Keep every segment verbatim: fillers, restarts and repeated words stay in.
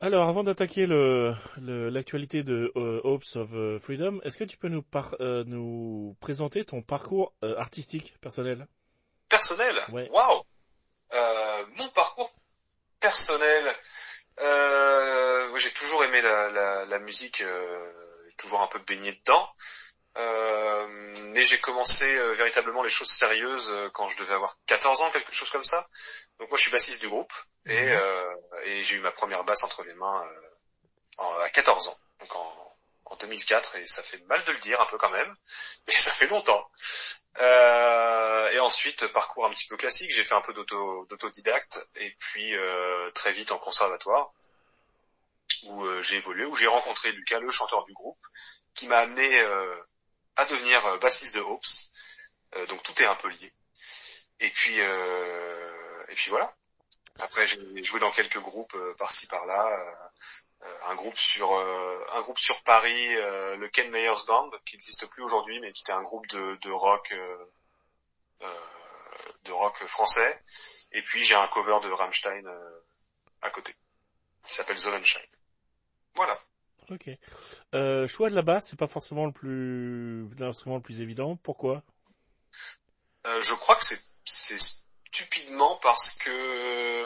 Alors, avant d'attaquer le, le- l'actualité de euh, Hopes of euh, Freedom, est-ce que tu peux nous, par- euh, nous présenter ton parcours euh, artistique personnel? Personnel, Ouais. waouh. Euh, mon parcours personnel, euh, ouais, j'ai toujours aimé la, la, la musique, euh, toujours un peu baigné dedans. Euh, mais j'ai commencé euh, véritablement les choses sérieuses euh, quand je devais avoir quatorze ans, quelque chose comme ça. Donc moi je suis bassiste du groupe et, Mhm. euh, et j'ai eu ma première basse entre les mains euh, en- à quatorze ans, donc en, en deux mille quatre, et ça fait mal de le dire un peu quand même, mais ça fait longtemps. Euh, et ensuite, parcours un petit peu classique, j'ai fait un peu d'auto, d'autodidacte, et puis euh, très vite en conservatoire, où euh, j'ai évolué, où j'ai rencontré Lucas, le chanteur du groupe, qui m'a amené euh, à devenir euh, bassiste de Hopes. Euh, donc tout est un peu lié. Et puis, euh, et puis voilà. Après, j'ai joué dans quelques groupes euh, par-ci par-là. Euh, un groupe sur euh, un groupe sur Paris, euh, le Ken Meyers Band, qui n'existe plus aujourd'hui, mais qui était un groupe de, de rock. Euh, euh, de rock français, et puis j'ai un cover de Rammstein euh, à côté, qui s'appelle Sonnenschein. Voilà. Ok. Euh, choix de la basse, c'est pas forcément le plus, l'instrument le plus évident. Pourquoi? Euh, je crois que c'est c'est stupidement parce que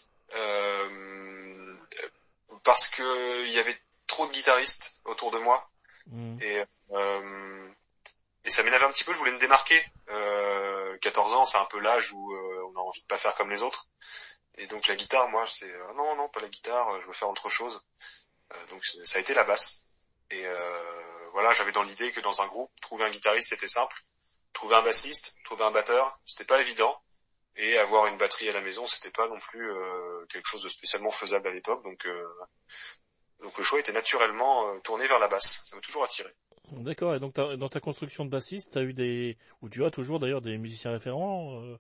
euh, parce que il y avait trop de guitaristes autour de moi, Mhm. et euh, et ça m'énervait un petit peu. Je voulais me démarquer. Euh, quatorze ans, c'est un peu l'âge où euh, on a envie de pas faire comme les autres, et donc la guitare, moi, c'est euh, non non pas la guitare, je veux faire autre chose. Euh, donc ça a été la basse. Et euh, voilà, j'avais dans l'idée que dans un groupe, trouver un guitariste c'était simple, trouver un bassiste, trouver un batteur, c'était pas évident, et avoir une batterie à la maison, c'était pas non plus euh, quelque chose de spécialement faisable à l'époque. Donc euh, donc le choix était naturellement euh, tourné vers la basse. Ça m'a toujours attiré. D'accord. Et donc, t'as- dans ta construction de bassiste, t'as eu des, ou tu as toujours d'ailleurs des musiciens référents, euh,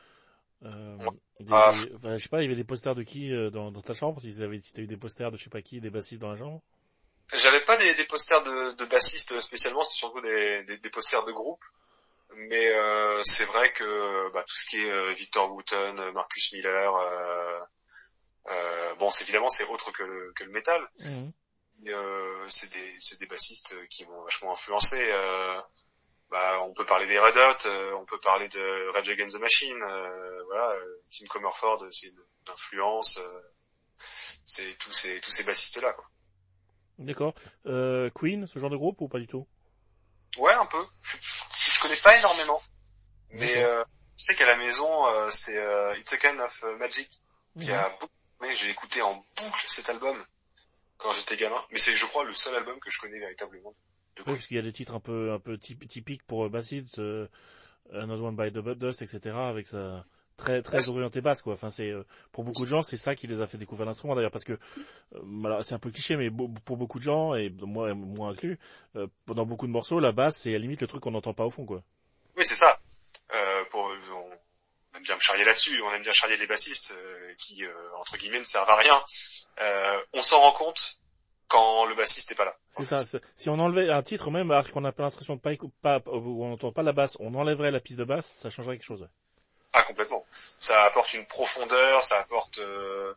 euh, Moi, des, ah, des, enfin, je sais pas, il y avait des posters de qui euh, dans, dans ta chambre, si t'avais, si t'as eu des posters de je sais pas qui, des bassistes dans la chambre? j'avais pas des, des posters de, de bassistes spécialement, c'était surtout des, des, des posters de groupe. Mais euh, c'est vrai que bah, tout ce qui est euh, Victor Wooten, euh, Marcus Miller, euh, euh, bon, c'est évidemment c'est autre que le, que le métal. Mhm. Et, euh, c'est des c'est des bassistes qui m'ont vachement influencé. Euh, bah, on peut parler des Red Hot, euh, on peut parler de Rage Against the Machine. Euh, voilà, euh, Tim Comerford, c'est une, une influence. Euh, c'est tous ces tous ces bassistes là, quoi. D'accord. Euh, Queen, ce genre de groupe ou pas du tout? Ouais, un peu. Je, je connais pas énormément, mais D'accord. euh, je sais qu'à la maison, euh, c'est euh, It's a Kind of Magic qui Mhm. a beaucoup. Mais j'ai écouté en boucle cet album quand j'étais gamin. Mais c'est, je crois, le seul album que je connais véritablement de Oui, Queen. parce qu'il y a des titres un peu, un peu typ- typiques pour euh, bassiste, euh, Another One by the Dust, et cetera, avec sa très, Ouais, très orienté basse, quoi. Enfin, c'est, euh, pour beaucoup de gens, c'est ça qui les a fait découvrir l'instrument, d'ailleurs, parce que, euh, voilà, c'est un peu cliché, mais beau- pour beaucoup de gens, et moi, moi inclus, euh, dans beaucoup de morceaux, la basse, c'est à la limite le truc qu'on n'entend pas au fond, quoi. oui, c'est ça. Euh, pour, on aime bien me charrier là-dessus, on aime bien charrier les bassistes euh, qui, euh, entre guillemets, ne servent à rien. Euh, on s'en rend compte quand le bassiste n'est pas là, en C'est ça. fait. c'est- Si on enlevait un titre, même, alors qu'on n'a pas l'impression de pas, écou- pas, où on n'entend pas la basse, on enlèverait la piste de basse, ça changerait quelque chose, ouais. Ah, complètement. Ça apporte une profondeur, ça apporte euh,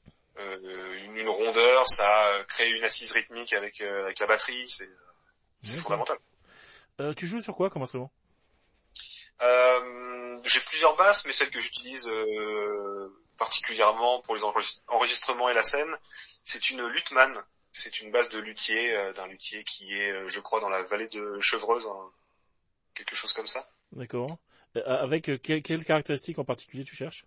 euh, une, une rondeur, ça euh, crée une assise rythmique avec, euh, avec la batterie, c'est, c'est D'accord. fondamental. Euh, tu joues sur quoi comme instrument? Euh, j'ai plusieurs basses, mais celle que j'utilise euh, particulièrement pour les enregist- enregistrements et la scène, c'est une Luthmann. C'est une basse de luthier, euh, d'un luthier qui est, euh, je crois, dans la vallée de Chevreuse, hein, quelque chose comme ça. D'accord. Euh, avec euh, que- quelles caractéristiques en particulier tu cherches?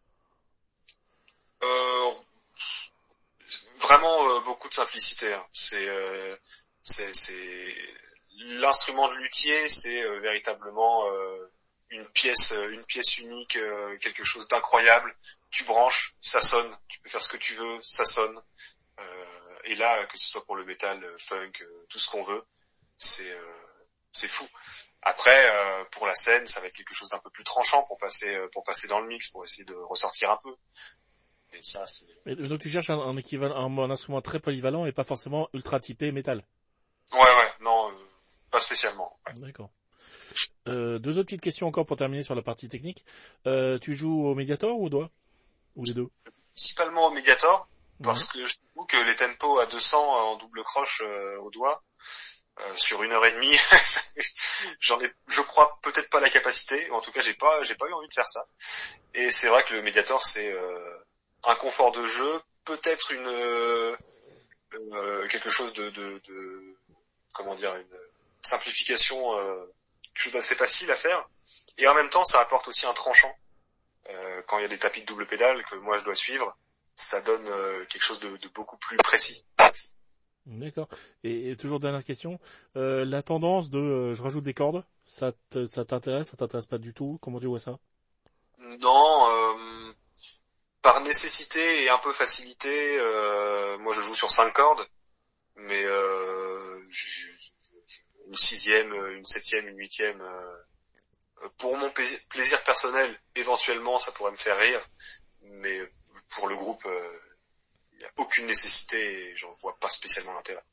Euh, Vraiment euh, beaucoup de simplicité, hein. C'est, euh, c'est, c'est l'instrument de luthier, c'est euh, véritablement euh, une pièce, euh, une pièce unique, euh, quelque chose d'incroyable. Tu branches, ça sonne. Tu peux faire ce que tu veux, ça sonne. Euh, et là, que ce soit pour le métal, le funk, euh, tout ce qu'on veut, c'est euh, c'est fou. Après, euh, pour la scène, ça va être quelque chose d'un peu plus tranchant pour passer euh, pour passer dans le mix, pour essayer de ressortir un peu. Et ça, c'est Et donc tu cherches un, un équivalent, un, un instrument très polyvalent et pas forcément ultra typé métal. ouais, ouais, non, euh, pas spécialement. Ouais. D'accord. Euh, deux autres petites questions encore pour terminer sur la partie technique. Euh, tu joues au Mediator ou au doigt? Ou les deux? Principalement au Mediator. parce que je trouve que les tempos à deux cents en double croche euh, au doigt, euh, sur une heure et demie, j'en ai, je crois peut-être pas la capacité, ou en tout cas j'ai pas, j'ai pas eu envie de faire ça. Et c'est vrai que le Mediator c'est euh, un confort de jeu, peut-être une euh, euh, quelque chose de, de, de comment dire, une simplification, euh, quelque chose d'assez facile à faire. Et en même temps, ça apporte aussi un tranchant. Euh, quand il y a des tapis de double pédale que moi je dois suivre, ça donne euh, quelque chose de, de beaucoup plus précis. D'accord. Et, et toujours dernière question, euh, la tendance de euh, je rajoute des cordes, ça te, ça t'intéresse, ça t'intéresse pas du tout? Comment tu vois ça? Non, euh, par nécessité et un peu facilité, euh, moi je joue sur cinq cordes, mais euh, je- je- une sixième, une septième, une huitième. Euh, pour mon plaisir, plaisir personnel, éventuellement ça pourrait me faire rire, mais pour le groupe, euh, il n'y a aucune nécessité et j'en vois pas spécialement l'intérêt.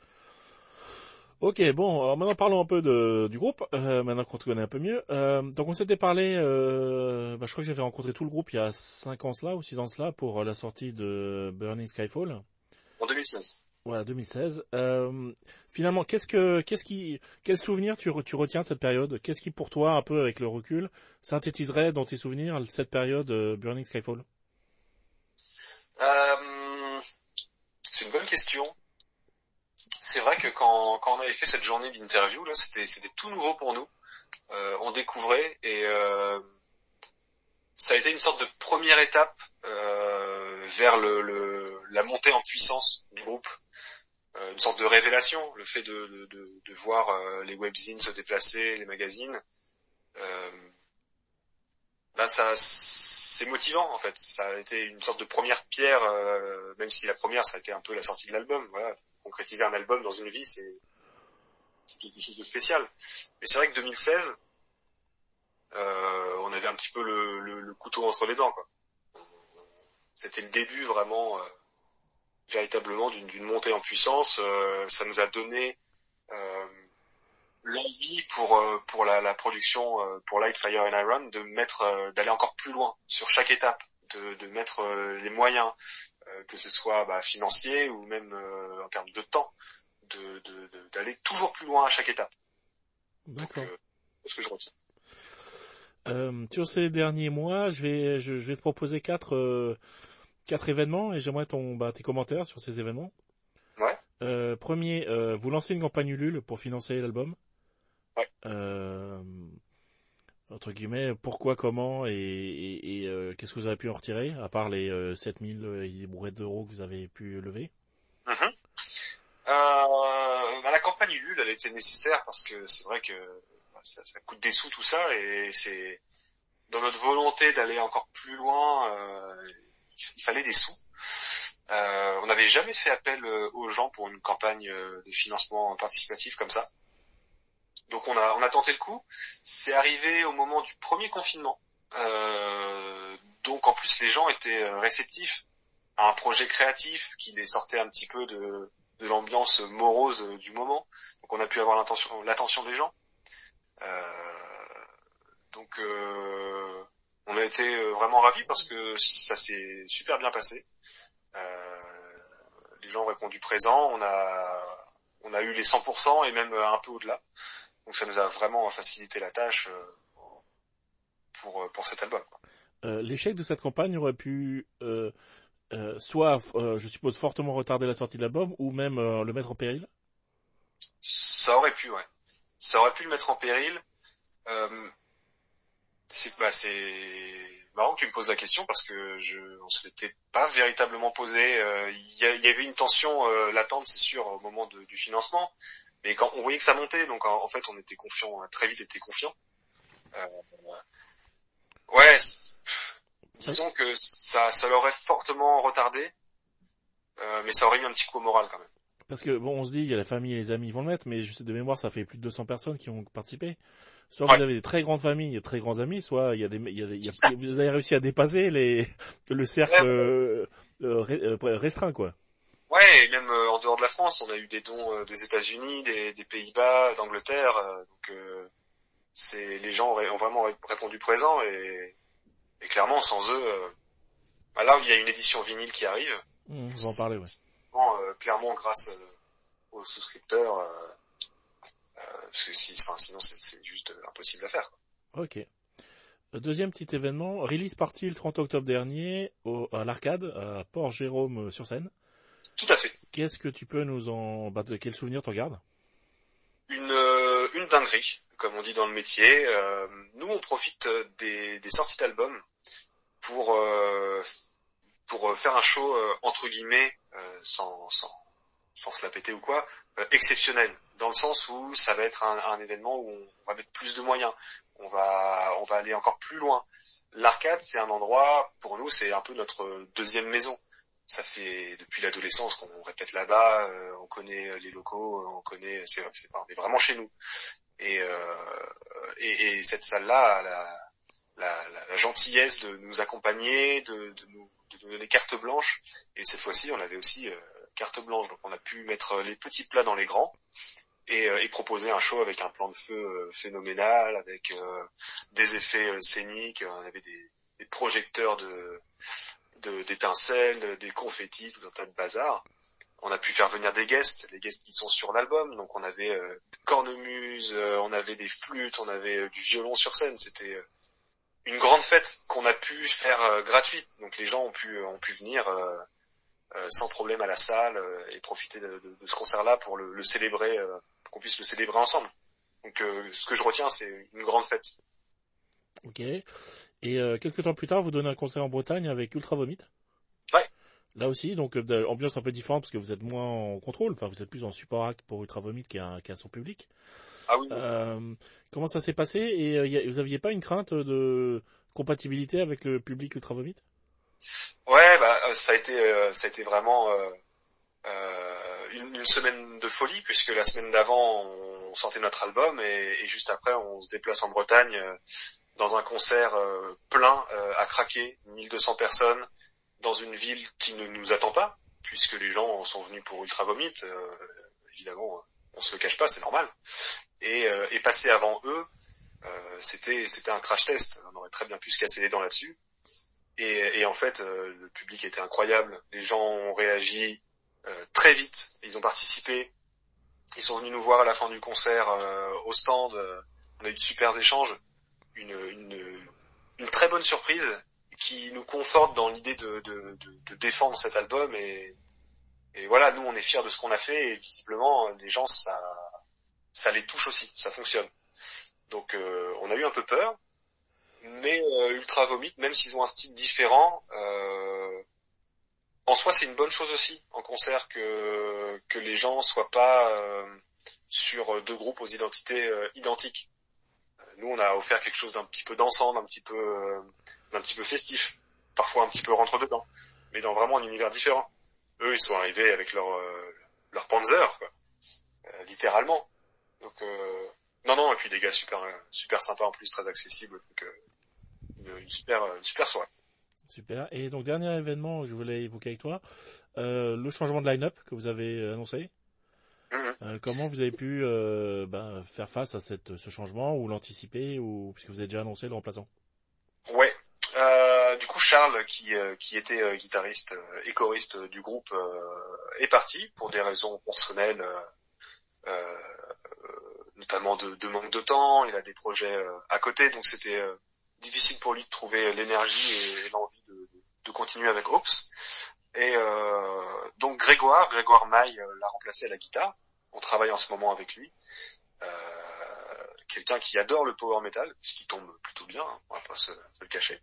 Ok, bon, alors maintenant parlons un peu de, du groupe, euh, maintenant qu'on te connaît un peu mieux. Euh, donc on s'était parlé, euh, bah, je crois que j'avais rencontré tout le groupe il y a cinq ans cela, ou six ans cela, pour la sortie de Burning Skyfall. En deux mille seize. Voilà, deux mille seize. Euh, finalement, qu'est-ce que, qu'est-ce qui, quel souvenir tu, re- tu retiens de cette période? Qu'est-ce qui, pour toi, un peu avec le recul, synthétiserait dans tes souvenirs cette période euh, Burning Skyfall? Euh, c'est une bonne question. C'est vrai que quand, quand on avait fait cette journée d'interview, là, c'était, c'était tout nouveau pour nous. Euh, on découvrait et euh, ça a été une sorte de première étape euh, vers le, le, la montée en puissance du groupe. Euh, une sorte de révélation, le fait de, de, de, de voir euh, les webzines se déplacer, les magazines. Euh, là, ça, c'est motivant en fait. Ça a été une sorte de première pierre, euh, même si la première, ça a été un peu la sortie de l'album. Voilà, concrétiser un album dans une vie, c'est, c'est quelque chose de spécial. Mais c'est vrai que deux mille seize, euh, on avait un petit peu le, le, le couteau entre les dents, quoi. C'était le début vraiment, euh, véritablement d'une, d'une montée en puissance. Euh, ça nous a donné euh, l'envie pour euh, pour la, la production, euh, pour Light, Fire and Iron, de mettre, euh, d'aller encore plus loin sur chaque étape, de, de mettre euh, les moyens, euh, que ce soit bah, financiers ou même euh, en termes de temps, de, de, de- d'aller toujours plus loin à chaque étape. Donc, D'accord. euh, c'est ce que je retiens. Euh, sur ces derniers mois, je vais, je, je vais te proposer quatre, euh, quatre événements et j'aimerais ton, bah, tes commentaires sur ces événements. Ouais, Euh, premier, euh, vous lancez une campagne Ulule pour financer l'album. ouais. Euh, entre guillemets, pourquoi, comment et, et, et, euh, qu'est-ce que vous avez pu en retirer, à part les euh, sept mille et des brouettes d'euros que vous avez pu lever? Mhm. Euh, bah, la campagne Ulule, elle était nécessaire parce que c'est vrai que bah, ça, ça coûte des sous tout ça et c'est dans notre volonté d'aller encore plus loin, euh, il fallait des sous. Euh, on n'avait jamais fait appel euh, aux gens pour une campagne euh, de financement participatif comme ça. Donc on a on a tenté le coup. C'est arrivé au moment du premier confinement. Euh, donc en plus les gens étaient euh, réceptifs à un projet créatif qui les sortait un petit peu de, de l'ambiance morose du moment. Donc on a pu avoir l'attention l'attention des gens. Euh, donc euh, on a été vraiment ravis parce que ça s'est super bien passé. Euh, les gens ont répondu présent, on a on a eu les cent pour cent et même un peu au-delà. Donc ça nous a vraiment facilité la tâche pour pour cet album. Euh, l'échec de cette campagne aurait pu euh, euh, soit, euh, je suppose, fortement retarder la sortie de l'album ou même euh, le mettre en péril. Ça aurait pu, ouais. Ça aurait pu le mettre en péril. Euh, c'est bah c'est marrant que tu me poses la question parce que je on se l'était pas véritablement posé. Euh, Il y, a- il y avait une tension euh, latente, c'est sûr, au moment de- du financement. Mais quand on voyait que ça montait, donc en, en fait on était confiant, on a très vite été confiant. Euh, ouais, c'est- disons que ça ça l'aurait fortement retardé, euh, mais ça aurait eu un petit coup au moral quand même. Parce que bon, on se dit, il y a la famille et les amis qui vont le mettre, mais je sais de mémoire, ça fait plus de deux cents personnes qui ont participé. Soit vous Ouais. avez des très grandes familles, et très grands amis, soit il y a des, il y a, des- il y a- vous avez réussi à dépasser les, le cercle Ouais, euh, euh, re- euh, restreint, quoi. ouais, et même euh, en dehors de la France, on a eu des dons euh, des États-Unis, des, des Pays-Bas, d'Angleterre. Euh, donc euh, c'est les gens ont, ont vraiment répondu présent et, et clairement sans eux, euh, bah là il y a une édition vinyle qui arrive. Mmh, on va en parler, ouais. Euh, clairement grâce euh, aux souscripteurs, euh, euh, parce que si, enfin, sinon c'est, c'est juste impossible à faire. Ok. Deuxième petit événement, release party le trente octobre dernier au, à l'Arcade, à Port-Jérôme-sur-Seine. Tout à fait. Qu'est-ce que tu peux nous en... Bah, de quel souvenir t'en gardes? Une, euh, une dinguerie, comme on dit dans le métier. Euh, nous, on profite des, des sorties d'albums pour euh, pour faire un show euh, entre guillemets euh, sans sans sans se la péter ou quoi, euh, exceptionnel, dans le sens où ça va être un, un événement où on va mettre plus de moyens, on va on va aller encore plus loin. L'arcade, c'est un endroit, pour nous, c'est un peu notre deuxième maison. Ça fait depuis l'adolescence qu'on répète là-bas, euh, on connaît les locaux, on connaît, c'est, c'est on est vraiment chez nous. Et, euh, et, et cette salle-là a la, la, la, la gentillesse de nous accompagner, de, de, nous, de nous donner carte blanche. Et cette fois-ci, on avait aussi euh, carte blanche, donc on a pu mettre les petits plats dans les grands et, euh, et proposer un show avec un plan de feu euh, phénoménal, avec euh, des effets euh, scéniques. On avait des, des projecteurs de, de d'étincelles, des confettis, tout un tas de bazar. On a pu faire venir des guests, les guests qui sont sur l'album. Donc on avait euh, cornemuse, euh, on avait des flûtes, on avait euh, du violon sur scène. C'était euh, une grande fête qu'on a pu faire euh, gratuite. Donc les gens ont pu ont pu venir euh, euh, sans problème à la salle euh, et profiter de, de, de ce concert-là pour le, le célébrer, euh, pour qu'on puisse le célébrer ensemble. Donc euh, ce que je retiens, c'est une grande fête. Ok. Et euh, quelques temps plus tard, vous donnez un concert en Bretagne avec Ultra Vomit. Ouais. Là aussi, donc euh, ambiance un peu différente parce que vous êtes moins en contrôle, enfin vous êtes plus en support act pour Ultra Vomit qui a, qui a son public. Ah oui. oui. Euh, comment ça s'est passé et euh, y a, vous aviez pas une crainte de compatibilité avec le public Ultra Vomit? Ouais, bah ça a été euh, ça a été vraiment euh, euh, une, une semaine de folie, puisque la semaine d'avant on sortait notre album et, et juste après on se déplace en Bretagne euh, dans un concert euh, plein euh, à craquer, mille deux cents personnes dans une ville qui ne nous attend pas, puisque les gens sont venus pour Ultra Vomit, euh, évidemment on se le cache pas, c'est normal, et, euh, et passer avant eux, euh, c'était c'était un crash test, on aurait très bien pu se casser les dents là-dessus. Et, et en fait, euh, le public était incroyable. Les gens ont réagi euh, très vite. Ils ont participé. Ils sont venus nous voir à la fin du concert euh, au stand. Euh, on a eu de super échanges. Une, une, une très bonne surprise qui nous conforte dans l'idée de, de, de, de défendre cet album. Et, et voilà, nous, on est fiers de ce qu'on a fait. Et visiblement, les gens, ça, ça les touche aussi. Ça fonctionne. Donc, euh, on a eu un peu peur. Mais euh, Ultra Vomit, même s'ils ont un style différent, euh, en soi c'est une bonne chose aussi en concert que que les gens soient pas euh, sur deux groupes aux identités euh, identiques. Nous on a offert quelque chose d'un petit peu dansant, d'un petit peu euh, d'un petit peu festif, parfois un petit peu rentre dedans, mais dans vraiment un univers différent. Eux ils sont arrivés avec leur euh, leur Panzer quoi, euh, littéralement. Donc euh, non non et puis des gars super super sympas en plus, très accessibles. Donc euh, Une, une super une super soirée. Super. Et donc dernier événement que je voulais évoquer avec toi, euh, le changement de line-up que vous avez annoncé. Mm-hmm. Euh, comment vous avez pu euh, ben, faire face à cette, ce changement ou l'anticiper ou puisque vous avez déjà annoncé le remplaçant? Ouais. Euh, du coup, Charles, qui euh, qui était euh, guitariste euh, et choriste du groupe, euh, est parti pour des raisons personnelles, euh, euh, notamment de, de manque de temps. Il a des projets euh, à côté, donc c'était euh, difficile pour lui de trouver l'énergie et, et l'envie de, de, de continuer avec Ops. Et euh, donc Grégoire, Grégoire Maille euh, l'a remplacé à la guitare. On travaille en ce moment avec lui. Euh, quelqu'un qui adore le power metal, ce qui tombe plutôt bien, hein, on va pas se, se le cacher.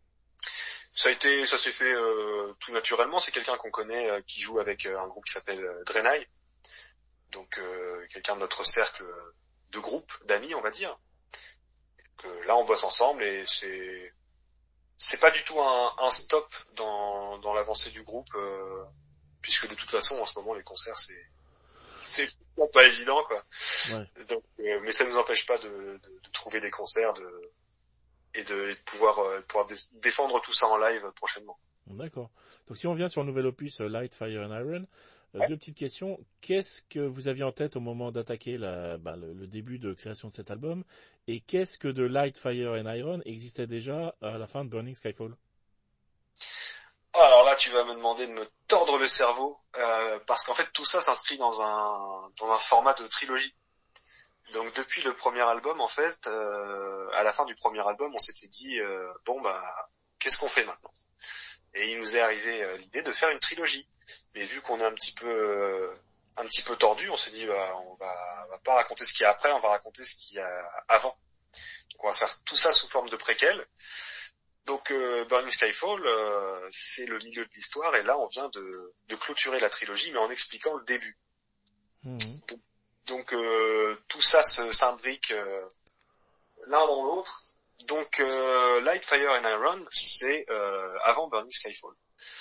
Ça a été, ça s'est fait euh, tout naturellement. C'est quelqu'un qu'on connaît, euh, qui joue avec euh, un groupe qui s'appelle euh, Draenei. Donc euh, quelqu'un de notre cercle de groupe, d'amis, on va dire. Donc, euh, là, on bosse ensemble et c'est c'est pas du tout un, un stop dans dans l'avancée du groupe, euh, puisque de toute façon, en ce moment, les concerts, c'est c'est pas évident, quoi. Ouais. Donc, euh, mais ça ne nous empêche pas de, de, de trouver des concerts, de et de, et de pouvoir, euh, pouvoir dé- défendre tout ça en live prochainement. D'accord. Donc si on vient sur le nouvel opus euh, Light, Fire and Iron, euh, Ouais. deux petites questions. Qu'est-ce que vous aviez en tête au moment d'attaquer la, bah, le, le début de création de cet album? Et qu'est-ce que de Light, Fire and Iron existait déjà à la fin de Burning Skyfall? Alors là, tu vas me demander de me tordre le cerveau, euh, parce qu'en fait, tout ça s'inscrit dans un dans un format de trilogie. Donc depuis le premier album, en fait, euh, à la fin du premier album, on s'était dit euh, bon bah qu'est-ce qu'on fait maintenant? Et il nous est arrivé euh, l'idée de faire une trilogie. Mais vu qu'on est un petit peu euh, un petit peu tordu, on s'est dit bah on va, on va pas raconter ce qu'il y a après, on va raconter ce qu'il y a avant. Donc on va faire tout ça sous forme de préquel. Donc euh, Burning Skyfall, euh, c'est le milieu de l'histoire et là on vient de, de clôturer la trilogie mais en expliquant le début. Mmh. Donc, donc euh, tout ça se s'imbrique euh, l'un dans l'autre. Donc euh, Light, Fire and Iron, c'est euh, avant Burning Skyfall.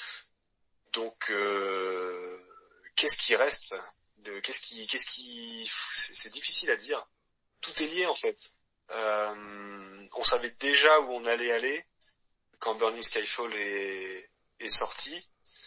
Donc euh, qu'est-ce qui reste de, qu'est-ce qui, qu'est-ce qui, c'est, c'est difficile à dire. Tout est lié en fait. Euh, on savait déjà où on allait aller quand Burning Skyfall est, est sorti.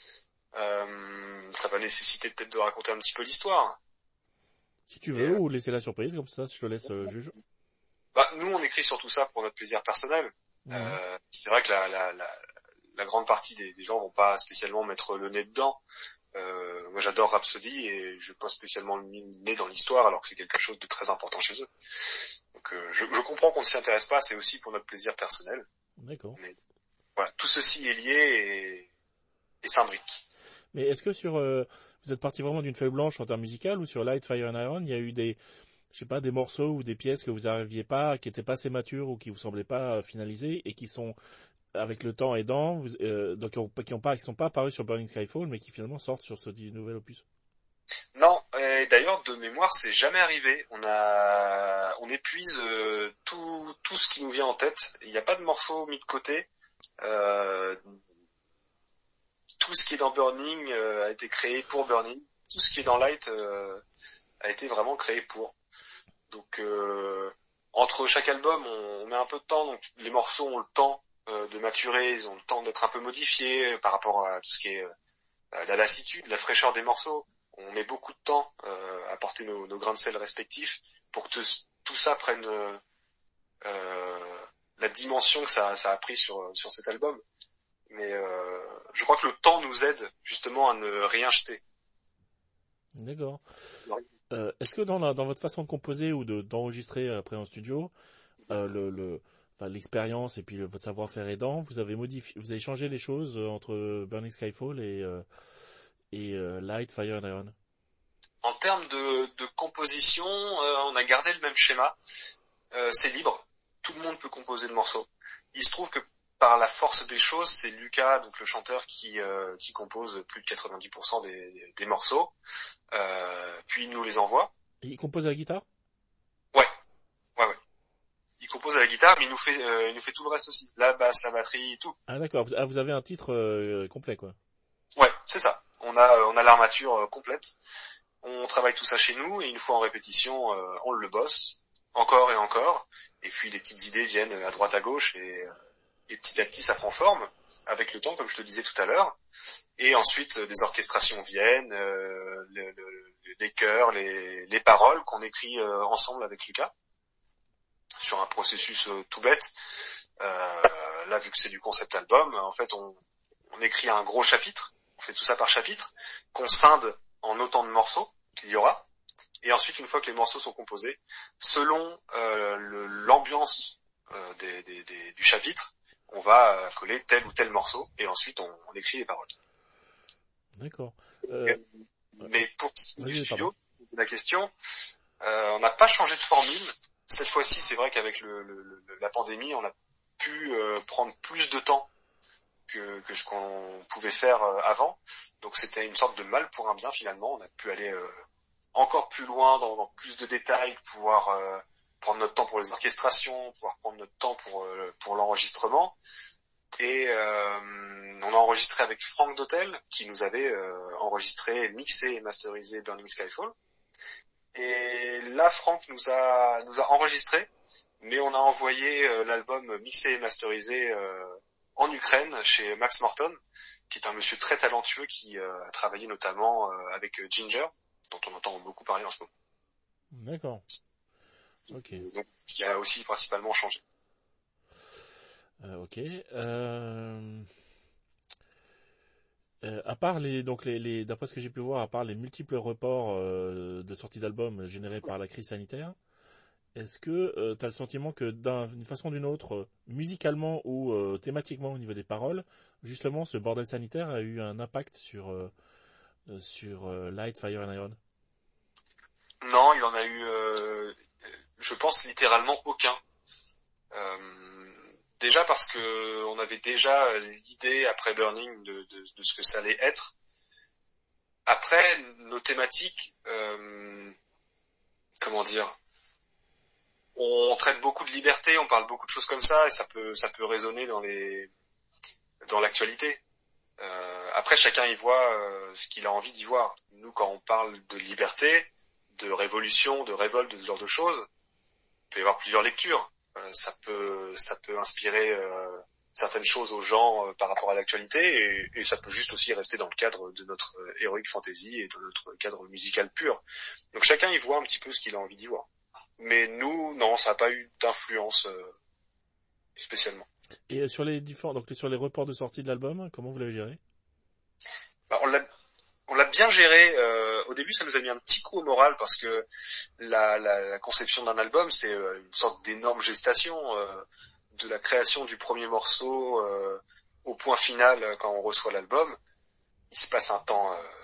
Euh, ça va nécessiter peut-être de raconter un petit peu l'histoire. Si tu Et, veux, euh, ou laisser la surprise, comme ça, je te laisse euh, juge. bah, nous, on écrit surtout ça pour notre plaisir personnel. Mmh. Euh, c'est vrai que la, la, la, la grande partie des, des gens vont pas spécialement mettre le nez dedans. Euh, moi, j'adore Rhapsody et je pose spécialement le nez dans l'histoire alors que c'est quelque chose de très important chez eux. Donc, euh, je, je comprends qu'on ne s'y intéresse pas. C'est aussi pour notre plaisir personnel. D'accord. Mais voilà, tout ceci est lié et, et s'imbrique. Mais est-ce que sur, euh, vous êtes parti vraiment d'une feuille blanche en termes musical, ou sur Light, Fire and Iron, il y a eu des, je sais pas, des morceaux ou des pièces que vous n'arriviez pas, qui étaient pas assez matures ou qui vous semblaient pas euh, finalisées et qui sont, avec le temps aidant, vous, euh, donc qui ont, qui ont pas, qui sont pas apparus sur Burning Skyfall, mais qui finalement sortent sur ce dit- nouvel opus. Non, et d'ailleurs de mémoire, c'est jamais arrivé. On a, on épuise euh, tout, tout ce qui nous vient en tête. Il n'y a pas de morceaux mis de côté. Euh, tout ce qui est dans Burning euh, a été créé pour Burning. Tout ce qui est dans Light euh, a été vraiment créé pour. Donc euh, entre chaque album, on, on met un peu de temps. Donc les morceaux ont le temps euh, de maturer, ils ont le temps d'être un peu modifiés par rapport à tout ce qui est euh, la lassitude, la fraîcheur des morceaux. On met beaucoup de temps euh, à porter nos, nos grains de sel respectifs pour que te- tout ça prenne euh, la dimension que ça, ça a pris sur, sur cet album. Mais euh, je crois que le temps nous aide justement à ne rien jeter. D'accord. Euh, est-ce que dans la, dans votre façon de composer ou de, d'enregistrer après en studio, euh, le, le, enfin, l'expérience et puis le, votre savoir-faire aidant, vous avez modifié, vous avez changé les choses euh, entre Burning Skyfall et, euh, et euh, Light, Fire and Iron? En termes de, de composition, euh, on a gardé le même schéma. Euh, c'est libre. Tout le monde peut composer le morceau. Il se trouve que par la force des choses, c'est Lucas, donc le chanteur, qui, euh, qui compose plus de quatre-vingt-dix pour cent des, des morceaux. Euh, puis il nous les envoie. Et il compose à la guitare? Ouais, ouais, ouais. Il compose à la guitare, mais il nous fait, euh, il nous fait tout le reste aussi. La basse, la batterie, tout. Ah d'accord, vous, ah, vous avez un titre euh, complet quoi. Ouais, c'est ça. On a, euh, on a l'armature euh, complète. On travaille tout ça chez nous et une fois en répétition, euh, on le bosse encore et encore. Et puis les petites idées viennent à droite à gauche et, euh, et petit à petit ça prend forme avec le temps, comme je te disais tout à l'heure. Et ensuite euh, des orchestrations viennent, euh, le, le, les chœurs, les, les paroles qu'on écrit euh, ensemble avec Lucas sur un processus euh, tout bête. Euh, là, vu que c'est du concept album, en fait, on, on écrit un gros chapitre. On fait tout ça par chapitre, qu'on scinde en autant de morceaux qu'il y aura. Et ensuite, une fois que les morceaux sont composés, selon euh, le, l'ambiance euh, des, des, des, du chapitre, on va euh, coller tel ou tel morceau. Et ensuite, on, on écrit les paroles. D'accord. Euh, Mais pour ce qui est du vas-y, pardon. studio, c'est la question. Euh, on n'a pas changé de formule. Cette fois-ci, c'est vrai qu'avec le, le, le, la pandémie, on a pu euh, prendre plus de temps que, que ce qu'on pouvait faire euh, avant. Donc c'était une sorte de mal pour un bien finalement. On a pu aller euh, encore plus loin, dans, dans plus de détails, pouvoir euh, prendre notre temps pour les orchestrations, pouvoir prendre notre temps pour, euh, pour l'enregistrement. Et euh, on a enregistré avec Franck Dautel, qui nous avait euh, enregistré, mixé et masterisé Burning Skyfall. Et là, Franck nous a nous a enregistré, mais on a envoyé euh, l'album mixé et masterisé euh, en Ukraine chez Max Morton, qui est un monsieur très talentueux qui euh, a travaillé notamment euh, avec Ginger, dont on entend beaucoup parler en ce moment. D'accord. Ok. Donc, ce qui a aussi principalement changé. Euh, ok. Euh... Euh, à part les, donc les, les, d'après ce que j'ai pu voir, à part les multiples reports euh, de sortie d'albums générés par la crise sanitaire, est-ce que euh, tu as le sentiment que d'un- d'une façon ou d'une autre, euh, musicalement ou euh, thématiquement au niveau des paroles, justement ce bordel sanitaire a eu un impact sur, euh, euh, sur euh, Light, Fire and Iron? Non, il en a eu, euh, je pense littéralement aucun. Euh, déjà parce que on avait déjà l'idée après Burning de, de, de ce que ça allait être. Après, nos thématiques, euh, comment dire, on traite beaucoup de liberté, on parle beaucoup de choses comme ça, et ça peut, ça peut résonner dans les, dans l'actualité. Euh, après, chacun y voit euh, ce qu'il a envie d'y voir. Nous, quand on parle de liberté, de révolution, de révolte, de ce genre de choses, il peut y avoir plusieurs lectures. Euh, ça peut, ça peut inspirer euh, certaines choses aux gens euh, par rapport à l'actualité, et, et ça peut juste aussi rester dans le cadre de notre euh, heroic fantasy et de notre cadre musical pur. Donc chacun y voit un petit peu ce qu'il a envie d'y voir. Mais nous, non, ça n'a pas eu d'influence euh, spécialement. Et euh, sur les différents, donc sur les reports de sortie de l'album, comment vous l'avez géré? Bah, on l'a on l'a bien géré. Euh, au début, ça nous a mis un petit coup au moral parce que la, la, la conception d'un album, c'est euh, une sorte d'énorme gestation, euh, de la création du premier morceau euh, au point final euh, quand on reçoit l'album. Il se passe un temps euh,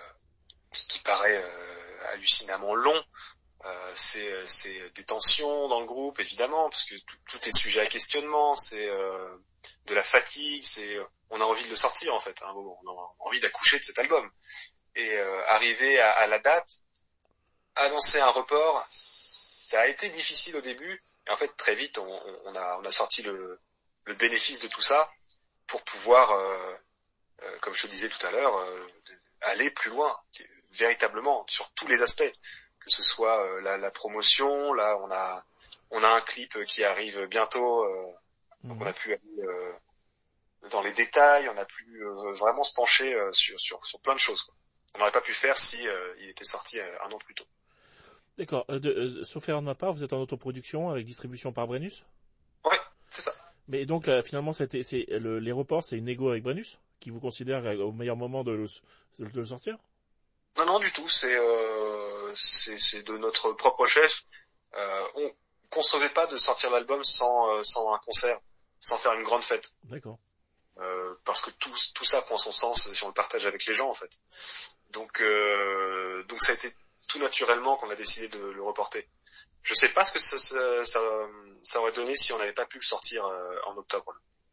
qui paraît euh, hallucinamment long. Euh, c'est, c'est des tensions dans le groupe, évidemment, parce que tout, tout est sujet à questionnement. C'est euh, de la fatigue. C'est, on a envie de le sortir en fait. À un moment, on a envie d'accoucher de cet album. Et euh, arriver à, à la date, annoncer un report, ça a été difficile au début. Et en fait, très vite, on, on, a, on a sorti le, le bénéfice de tout ça pour pouvoir, euh, euh, comme je te disais tout à l'heure, euh, aller plus loin, véritablement, sur tous les aspects. Que ce soit euh, la, la promotion, là, on a, on a un clip qui arrive bientôt, euh, donc on Mhm. a pu aller euh, dans les détails, on a pu euh, vraiment se pencher euh, sur, sur, sur plein de choses, quoi. On n'aurait pas pu faire si euh, il était sorti euh, un an plus tôt. D'accord. Euh, de- euh, sauf erreur de ma part, vous êtes en autoproduction avec distribution par Brennus. Ouais, c'est ça. Mais donc là, finalement, c'était, c'est le, les reports, c'est une négo avec Brennus qui vous considère euh, au meilleur moment de le, de le sortir. Non, non, du tout. C'est euh, c'est, c'est de notre propre chef. Euh, on concevait pas de sortir l'album sans euh, sans un concert, sans faire une grande fête, D'accord. euh, parce que tout tout ça prend son sens si on le partage avec les gens en fait. Donc euh, donc ça a été tout naturellement qu'on a décidé de le reporter. Je sais pas ce que ça ça, ça, ça aurait donné si on n'avait pas pu le sortir euh, en octobre.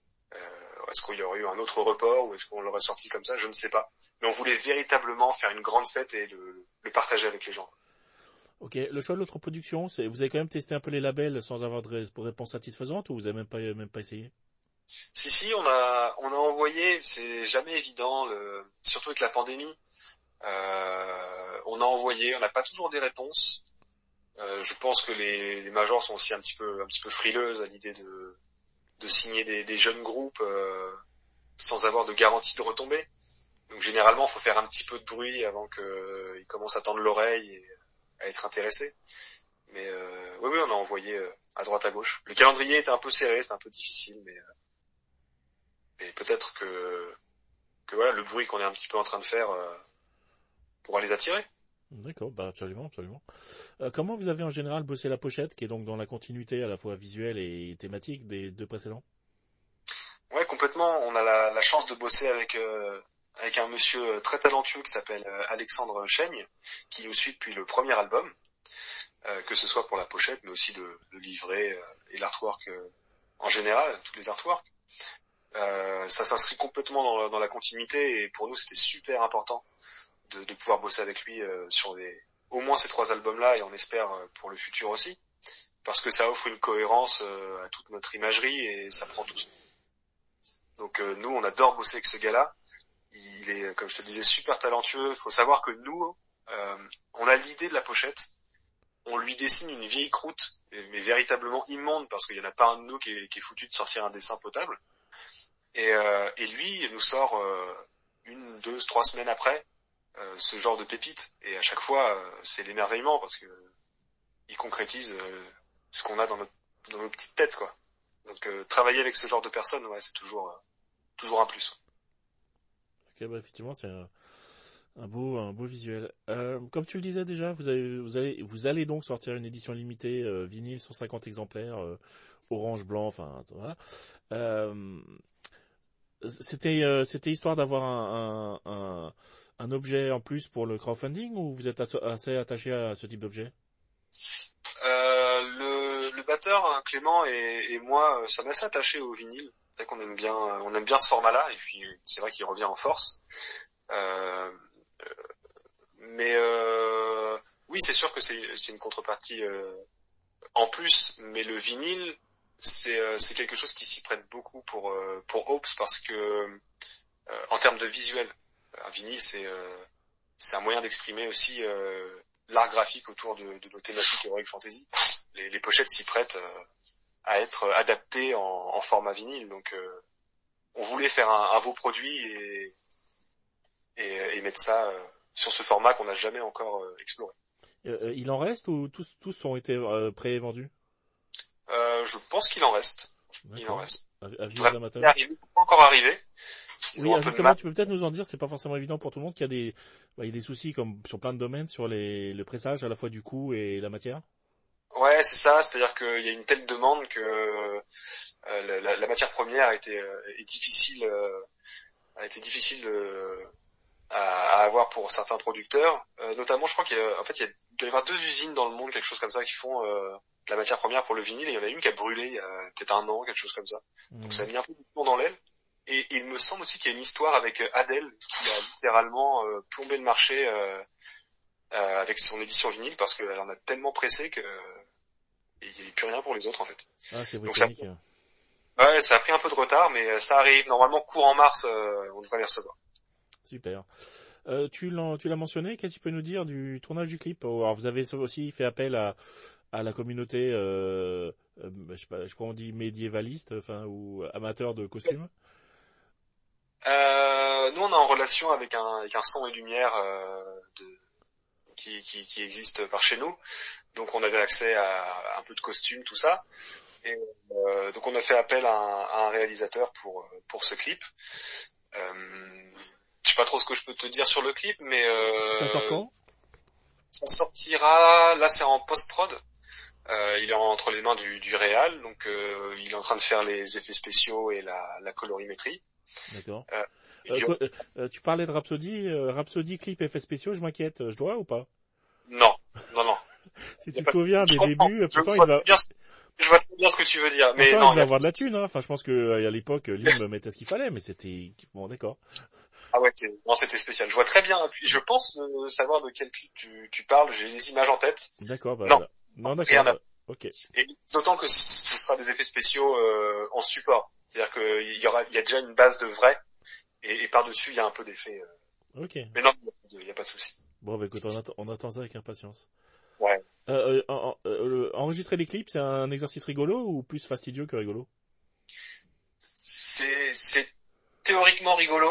Euh, est-ce qu'il y aurait eu un autre report ou est-ce qu'on l'aurait sorti comme ça? Je ne sais pas. Mais on voulait véritablement faire une grande fête et le, le partager avec les gens. Ok. Le choix de l'autre production, c'est vous avez quand même testé un peu les labels sans avoir de ré- réponse satisfaisante ou vous avez même pas même pas essayé? Si si, on a on a envoyé, c'est jamais évident, le, surtout avec la pandémie. Euh, on a envoyé, on n'a pas toujours des réponses. Euh, je pense que les, les majors sont aussi un petit peu un petit peu frileuses à l'idée de de signer des, des jeunes groupes euh, sans avoir de garantie de retombée. Donc généralement, il faut faire un petit peu de bruit avant qu'ils commencent à tendre l'oreille et à être intéressés. Mais euh, oui, oui, on a envoyé euh, à droite à gauche. Le calendrier était un peu serré, c'était un peu difficile, mais, euh, mais peut-être que, que voilà, le bruit qu'on est un petit peu en train de faire euh, pourra les attirer. D'accord, bah absolument, absolument. Euh, comment vous avez en général bossé la pochette, qui est donc dans la continuité à la fois visuelle et thématique des deux précédents? Ouais, complètement. On a la, la chance de bosser avec euh, avec un monsieur très talentueux qui s'appelle euh, Alexandre Chaigne, qui nous suit depuis le premier album, euh, que ce soit pour la pochette, mais aussi le, le livret euh, et l'artwork euh, en général, tous les artworks. Euh, ça s'inscrit complètement dans, dans la continuité et pour nous c'était super important de, de pouvoir bosser avec lui euh, sur les, au moins ces trois albums-là et on espère euh, pour le futur aussi, parce que ça offre une cohérence euh, à toute notre imagerie et ça prend tout. Donc euh, nous on adore bosser avec ce gars-là. Il est, comme je te disais, super talentueux. Il faut savoir que nous, euh, on a l'idée de la pochette, on lui dessine une vieille croûte, mais véritablement immonde parce qu'il y en a pas un de nous qui est, qui est foutu de sortir un dessin potable. Et, euh, et lui, il nous sort euh, une, deux, trois semaines après euh, ce genre de pépite. Et à chaque fois, euh, c'est l'émerveillement parce que il concrétise euh, ce qu'on a dans, notre, dans nos petites têtes, quoi. Donc euh, travailler avec ce genre de personnes, ouais, c'est toujours, euh, toujours un plus. Ok, bah effectivement, c'est un, un beau, un beau visuel. Euh, comme tu le disais déjà, vous avez, vous allez, vous allez donc sortir une édition limitée euh, vinyle cent cinquante exemplaires, euh, orange, blanc, enfin voilà. Euh, c'était, euh, c'était histoire d'avoir un, un, un, un objet en plus pour le crowdfunding ou vous êtes asso- assez attaché à ce type d'objet? Euh, le, le batteur hein, Clément et, et moi euh, sommes assez attachés au vinyle. C'est vrai qu'on aime bien, on aime bien ce format-là et puis c'est vrai qu'il revient en force. Euh, mais euh, oui, c'est sûr que c'est, c'est une contrepartie euh, en plus, mais le vinyle c'est, euh, c'est quelque chose qui s'y prête beaucoup pour euh, pour Hopes parce que euh, en termes de visuel, un vinyle c'est euh, c'est un moyen d'exprimer aussi euh, l'art graphique autour de, de nos thématiques Heroic Fantasy. Les, les pochettes s'y prêtent euh, à être adaptées en, en format vinyle. Donc, euh, on voulait faire un, un beau produit et, et, et mettre ça euh, sur ce format qu'on n'a jamais encore euh, exploré. Euh, euh, il en reste ou tous, tous ont été euh, pré-vendus? Euh, je pense qu'il en reste. Il en D'accord. reste. Avis aux Vraiment, il est amateurs. arrivé, c'est pas encore arrivé. Ils Oui, ont un ah, peu de justement, mal. tu peux peut-être nous en dire, c'est pas forcément évident pour tout le monde, qu'il y a des, bah, il y a des soucis comme sur plein de domaines sur les, le pressage à la fois du coût et la matière. Ouais, c'est ça. C'est-à-dire qu'il y a une telle demande que euh, la, la, la matière première a été euh, est difficile, euh, a été difficile euh, à, à avoir pour certains producteurs. Euh, notamment, je crois qu'il y a, en fait, il y a, il doit y avoir deux usines dans le monde, quelque chose comme ça, qui font euh, de la matière première pour le vinyle. Et il y en a une qui a brûlé il y a peut-être un an, quelque chose comme ça. Donc ça a Mhm. mis un peu de temps dans l'aile. Et, et il me semble aussi qu'il y a une histoire avec euh, Adele qui a littéralement euh, plombé le marché euh, euh, avec son édition vinyle parce qu'elle en a tellement pressé que euh, il n'y avait plus rien pour les autres en fait. Ah, c'est Donc ça, britannique. ouais, ça a pris un peu de retard, mais ça arrive normalement courant mars, euh, on devrait les recevoir. Super. Euh, tu l'as, tu l'as mentionné, qu'est-ce que tu peux nous dire du tournage du clip? Alors, vous avez aussi fait appel à, à la communauté, euh, euh, je sais pas, je sais pas comment on dit, médiévaliste, enfin, ou amateur de costumes. Euh, nous, on est en relation avec un, avec un son et lumière euh, de, qui, qui, qui existe par chez nous. Donc, on avait accès à un peu de costumes, tout ça. Et euh, donc, on a fait appel à un, à un réalisateur pour pour ce clip. Euh, je sais pas trop ce que je peux te dire sur le clip, mais Ça sort euh, quand? ça sortira. Là, c'est en post-prod. Euh, il est entre les mains du, du réal, donc euh, il est en train de faire les effets spéciaux et la, la colorimétrie. D'accord. Euh, Euh, il y a- quoi- euh, euh, tu parlais de Rhapsody, euh, Rhapsody clip effets spéciaux, je m'inquiète, je dois ou pas? Non, non, non. Si Y a tu te pas de- souviens Je des comprends. débuts, euh, Je pourtant il vois va, très bien, ce- je vois très bien ce que tu veux dire, mais pourtant il non, il devait y a pas avoir de de la souci. thune, hein. Enfin, je pense que euh, à l'époque, Lim mettait ce qu'il fallait, mais c'était, bon, d'accord. Ah ouais, c'est- non, c'était spécial. Je vois très bien. Puis je pense euh, savoir de quel clip tu, tu parles. J'ai les images en tête. D'accord, bah Non, voilà. Non, d'accord, rien à. bah, ok. Et d'autant que ce sera des effets spéciaux euh, en support. C'est-à-dire qu'il y aura, il y a déjà une base de vrai, et, et par-dessus il y a un peu d'effets. euh. Ok. Mais non, il n'y a pas de souci. Bon, bah écoute, on attend, on attend ça avec impatience. Ouais. Euh, euh, en- euh, le- enregistrer les clips, c'est un exercice rigolo ou plus fastidieux que rigolo? C'est, c'est théoriquement rigolo.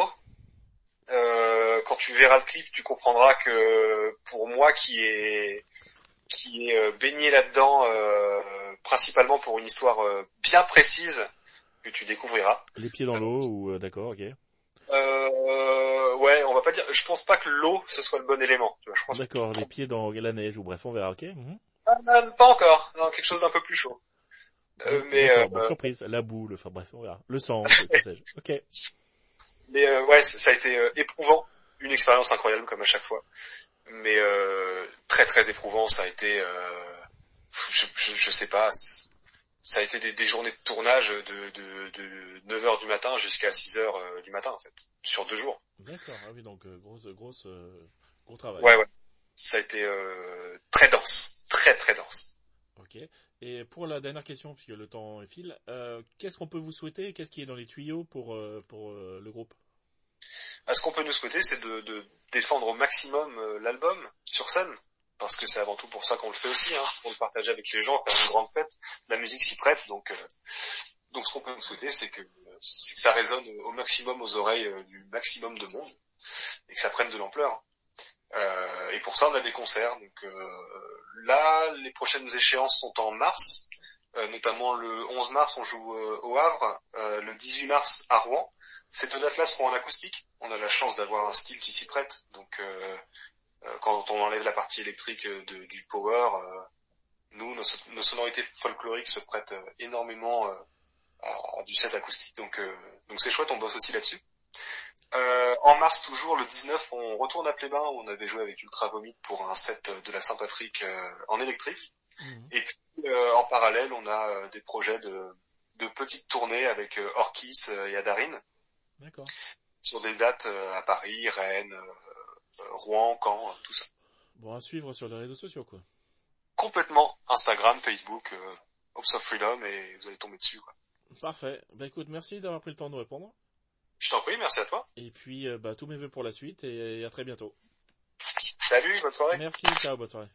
Euh, quand tu verras le clip, tu comprendras que pour moi qui est qui est euh, baigné là-dedans, euh, principalement pour une histoire euh, bien précise que tu découvriras. Les pieds dans Euh, l'eau ou euh, d'accord, ok. euh, ouais, on va pas dire. Je pense pas que l'eau ce soit le bon élément. Tu vois, je pense que D'accord, les trop. pieds dans la neige ou bref, on verra, ok. Mhm. Ah, ah, pas encore. Non, quelque chose d'un peu plus chaud. Euh, D'ac- mais D'accord, bon, euh, surprise, la boue, le, enfin bref, on verra. Le sang, que, que sais-je. Ok. mais euh, ouais, ça a été euh, éprouvant, une expérience incroyable comme à chaque fois. Mais euh, très très éprouvant, ça a été. Euh, je, je, je sais pas. Ça a été des, des journées de tournage de, de, de neuf heures du matin jusqu'à six heures euh, du matin en fait, sur deux jours. D'accord, ah oui, donc euh, grosse, grosse, euh, gros travail. Ouais, ouais. Ça a été euh, très dense, très très dense. Ok. Et pour la dernière question, puisque le temps file, euh, qu'est-ce qu'on peut vous souhaiter? Qu'est-ce qui est dans les tuyaux pour euh, pour euh, le groupe? Ah, ce qu'on peut nous souhaiter, c'est de, de défendre au maximum euh, l'album sur scène, parce que c'est avant tout pour ça qu'on le fait aussi, hein, pour le partager avec les gens, faire une grande fête. La musique s'y prête, donc euh, donc ce qu'on peut nous souhaiter, c'est que c'est que ça résonne au maximum aux oreilles euh, du maximum de monde et que ça prenne de l'ampleur. Euh, et pour ça, on a des concerts. Donc euh, là, les prochaines échéances sont en mars. Euh, notamment le onze mars, on joue euh, au Havre, euh, le dix-huit mars à Rouen. Ces deux dates-là seront en acoustique. On a la chance d'avoir un style qui s'y prête. Donc, euh, euh, quand on enlève la partie électrique de, du power, euh, nous, nos, nos sonorités folkloriques se prêtent euh, énormément euh, à, à du set acoustique. Donc, euh, donc c'est chouette. On bosse aussi là-dessus. Euh, en mars toujours, le dix-neuf, on retourne à Plébin où on avait joué avec Ultra Vomit pour un set de la Saint-Patrick euh, en électrique. Mmh. Et puis euh, en parallèle, on a euh, des projets de, de petites tournées avec euh, Orkis euh, et Adarine. D'accord. Sur des dates euh, à Paris, Rennes, euh, euh, Rouen, Caen, tout ça. Bon, à suivre sur les réseaux sociaux, quoi. Complètement. Instagram, Facebook, euh, Hopes of Freedom, et vous allez tomber dessus, quoi. Parfait. Bah écoute, merci d'avoir pris le temps de nous répondre. Je t'en prie, merci à toi. Et puis, euh, bah tous mes vœux pour la suite et à très bientôt. Salut, bonne soirée. Merci, ciao, bonne soirée.